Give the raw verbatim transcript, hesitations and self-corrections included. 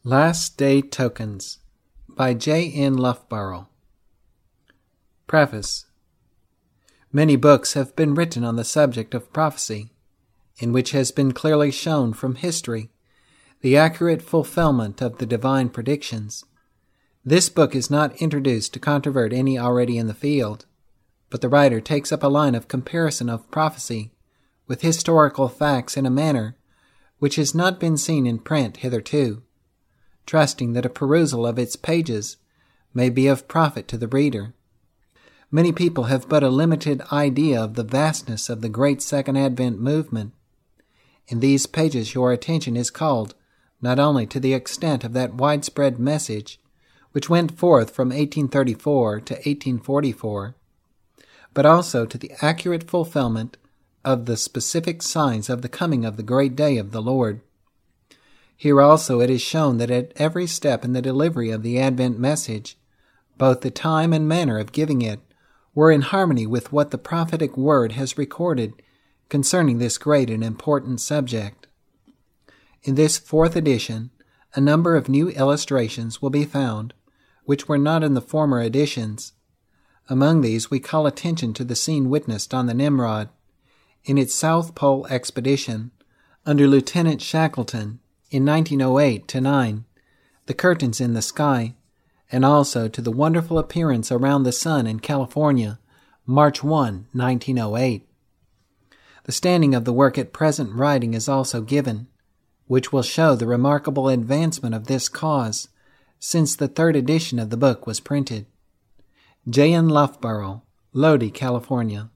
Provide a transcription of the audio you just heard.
Last Day Tokens by J N Loughborough. Preface. Many books have been written on the subject of prophecy, in which has been clearly shown from history the accurate fulfillment of the divine predictions. This book is not introduced to controvert any already in the field, but the writer takes up a line of comparison of prophecy with historical facts in a manner which has not been seen in print hitherto, trusting that a perusal of its pages may be of profit to the reader. Many people have but a limited idea of the vastness of the great Second Advent movement. In these pages your attention is called not only to the extent of that widespread message which went forth from eighteen thirty-four to eighteen forty-four, but also to the accurate fulfillment of the specific signs of the coming of the great day of the Lord. Here also it is shown that at every step in the delivery of the Advent message, both the time and manner of giving it were in harmony with what the prophetic word has recorded concerning this great and important subject. In this fourth edition, a number of new illustrations will be found, which were not in the former editions. Among these we call attention to the scene witnessed on the Nimrod, in its South Pole expedition, under Lieutenant Shackleton, in nineteen oh eight to nine, the curtains in the sky, and also to the wonderful appearance around the sun in California, March first, nineteen oh eight. The standing of the work at present writing is also given, which will show the remarkable advancement of this cause since the third edition of the book was printed. J N Loughborough, Lodi, California.